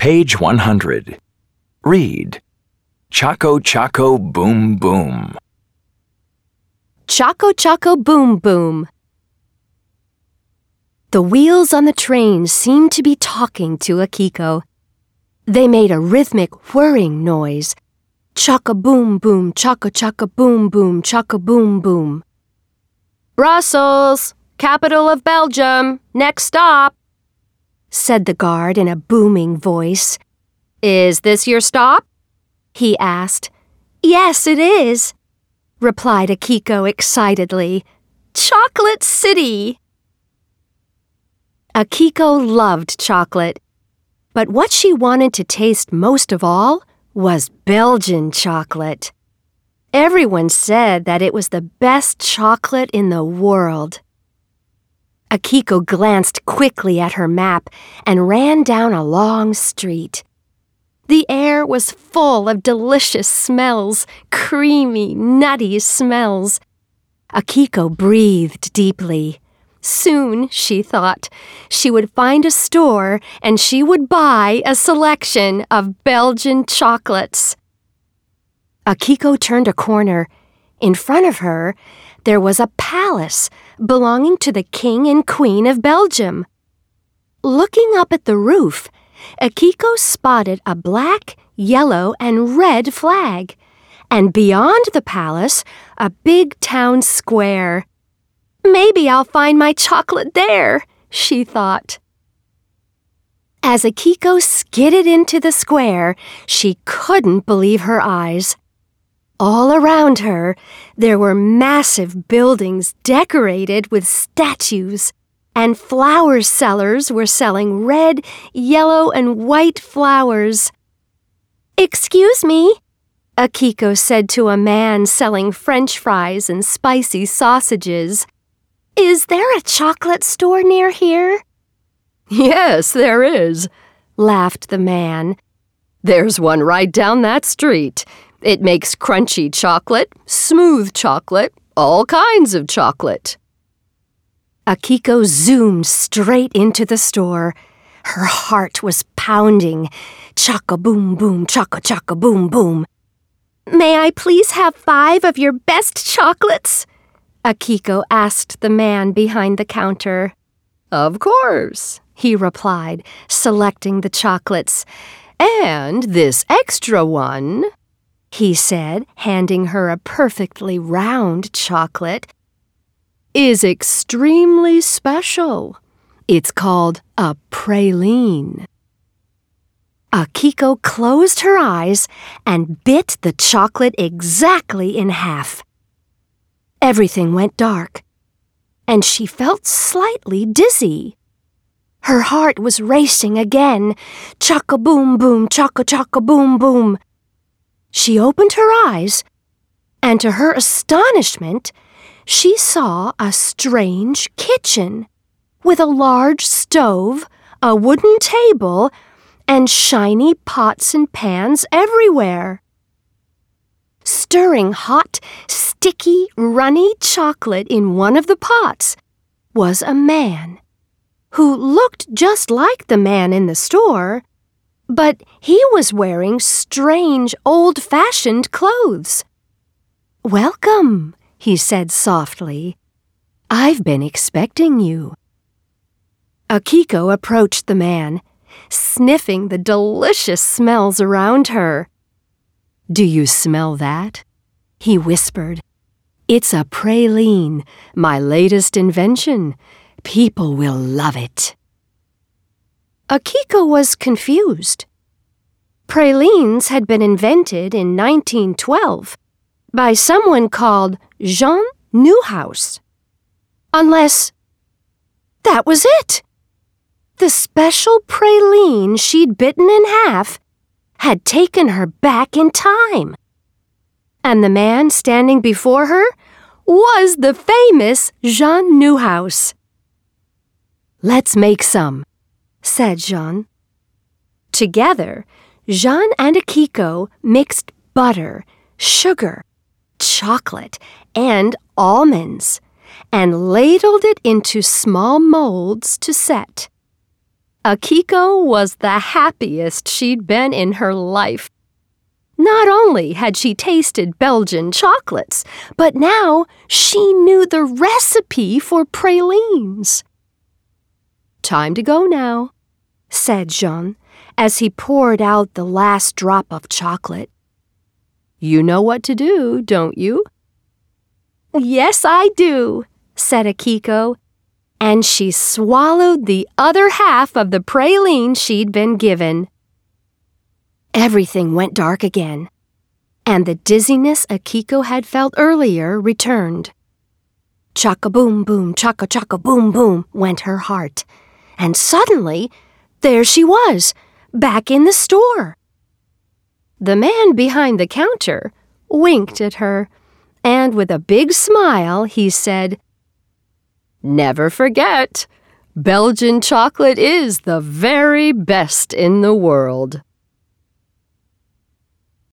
Page 100. Read. Choco Choco Boom Boom. Choco Choco Boom Boom. The wheels on the train seemed to be talking to Akiko. They made a rhythmic whirring noise. Choco boom boom, choco choco boom boom, choco boom boom. Brussels, capital of Belgium, next stop, said the guard in a booming voice. Is this your stop? He asked. Yes, it is, replied Akiko excitedly. Chocolate City! Akiko loved chocolate, but what she wanted to taste most of all was Belgian chocolate. Everyone said that it was the best chocolate in the world. Akiko glanced quickly at her map and ran down a long street. The air was full of delicious smells, creamy, nutty smells. Akiko breathed deeply. Soon, she thought, she would find a store and she would buy a selection of Belgian chocolates. Akiko turned a corner. In front of her, there was a palace belonging to the King and Queen of Belgium. Looking up at the roof, Akiko spotted a black, yellow, and red flag, and beyond the palace, a big town square. Maybe I'll find my chocolate there, she thought. As Akiko skidded into the square, she couldn't believe her eyes. All around her, there were massive buildings decorated with statues, and flower sellers were selling red, yellow, and white flowers. Excuse me, Akiko said to a man selling French fries and spicy sausages. Is there a chocolate store near here? Yes, there is, laughed the man. There's one right down that street. It makes crunchy chocolate, smooth chocolate, all kinds of chocolate. Akiko zoomed straight into the store. Her heart was pounding. Choco boom boom, choco choco boom boom. May I please have 5 of your best chocolates? Akiko asked the man behind the counter. Of course, he replied, selecting the chocolates. And this extra one, he said, handing her a perfectly round chocolate, is extremely special. It's called a praline. Akiko closed her eyes and bit the chocolate exactly in half. Everything went dark, and she felt slightly dizzy. Her heart was racing again. Choco boom boom, choco choco boom boom. She opened her eyes, and to her astonishment, she saw a strange kitchen with a large stove, a wooden table, and shiny pots and pans everywhere. Stirring hot, sticky, runny chocolate in one of the pots was a man who looked just like the man in the store, but he was wearing strange, old-fashioned clothes. Welcome, he said softly. I've been expecting you. Akiko approached the man, sniffing the delicious smells around her. Do you smell that? He whispered. It's a praline, my latest invention. People will love it. Akiko was confused. Pralines had been invented in 1912 by someone called Jean Neuhaus. Unless that was it. The special praline she'd bitten in half had taken her back in time. And the man standing before her was the famous Jean Neuhaus. Let's make some, said Jean. Together, Jean and Akiko mixed butter, sugar, chocolate, and almonds, and ladled it into small molds to set. Akiko was the happiest she'd been in her life. Not only had she tasted Belgian chocolates, but now she knew the recipe for pralines. "Time to go now," said Jean, as he poured out the last drop of chocolate. "You know what to do, don't you?" "Yes, I do," said Akiko, and she swallowed the other half of the praline she'd been given. Everything went dark again, and the dizziness Akiko had felt earlier returned. Chaka-boom-boom, chaka-chaka-boom-boom went her heart, and suddenly there she was, back in the store. The man behind the counter winked at her, and with a big smile he said, "Never forget, Belgian chocolate is the very best in the world."